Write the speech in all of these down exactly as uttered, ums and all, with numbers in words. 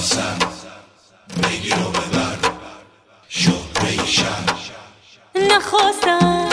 سر بگیر و ببر شهره شهر نخواستم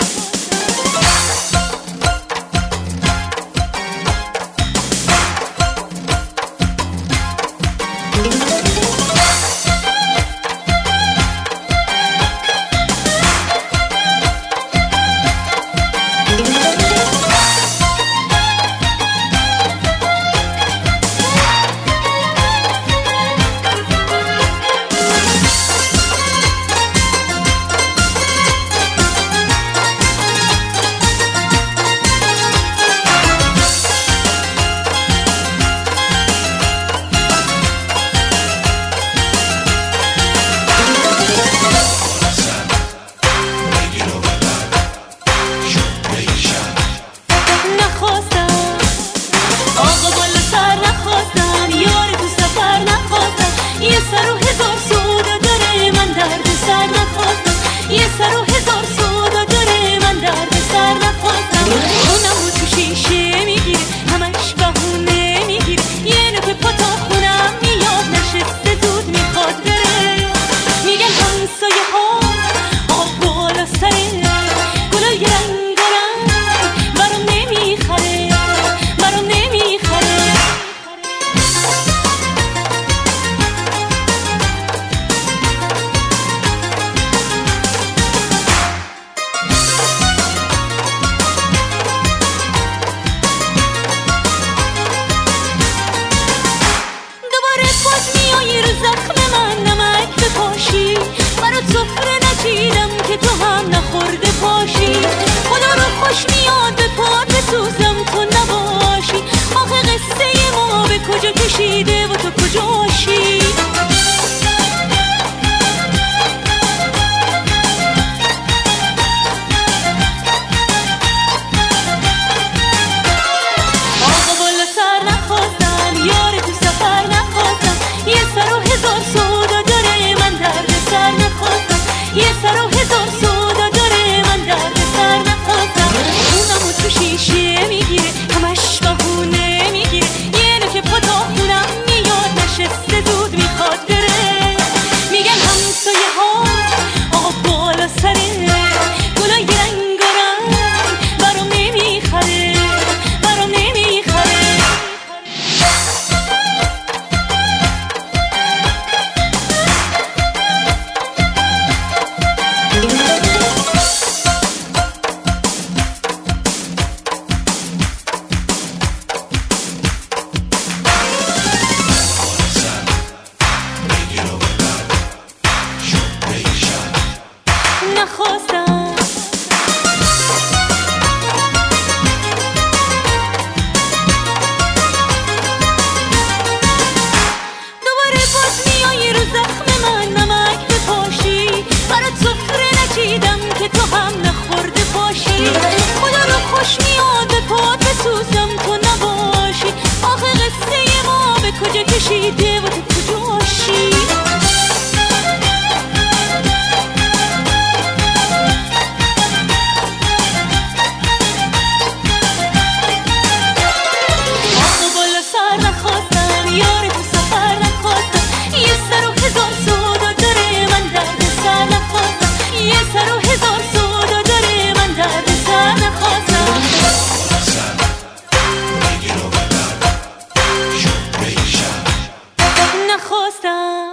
یه سر و هزار سودا داره من درد سر نخواستم اونمو تو شیشه میگیره همش بهونه میگیره یه نفه پا تا خونم میاد نشسته زود میخواد بره میگن همسایه ها آب بالا سره گلای رنگ و رنگ برام نمیخره برام نمیخره سفره نچیدم که تو هم نخورده پاشی خدا رو خوش میاد به پات بسوزم تو نباشی آخه قصه ما به کجا کشیده و تو کجاشی آقا بالا سر نخواستم یار تو سفر نخواستم یه سر و هزار سودا داره من درد سر نخواستم یه سر و هزار سودا داره من درد سر نخواستم اونمو تو شیشه میگیره همش بهونه میگیره یه نوک پا تا خونم میاد نشسته زود میخواد بره میگن همسایه ها آب بالا سره گلای رنگ و رنگ برام نمیخره برام نمیخره نخواستم دوباره باز میای رو زخم من نمک بپاشی برات سفره نچیدم که تو هم نخورده پاشی خدا رو خوش میاد به پات بسوزم تو نباشی آخه قصه ما به کجا کشیده و تو کجاشی نخواستم